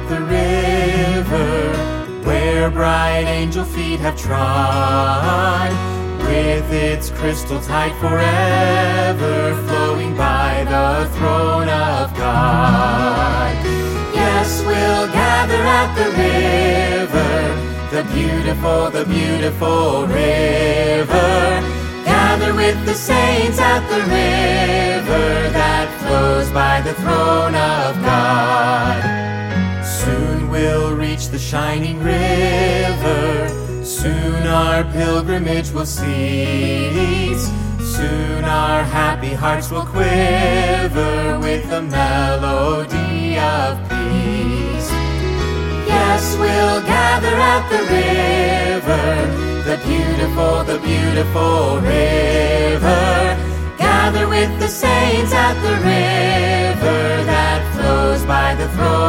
the river, where bright angel feet have trod, with its crystal tide forever flowing by the throne of God. Yes, we'll gather at the river, the beautiful river. Gather with the saints at the river that flows by the throne of God. Soon we'll reach the shining river, soon our pilgrimage will cease, soon our happy hearts will quiver with the melody of peace. Yes, we'll gather at the river, the beautiful river. Gather with the saints at the river that flows by the throne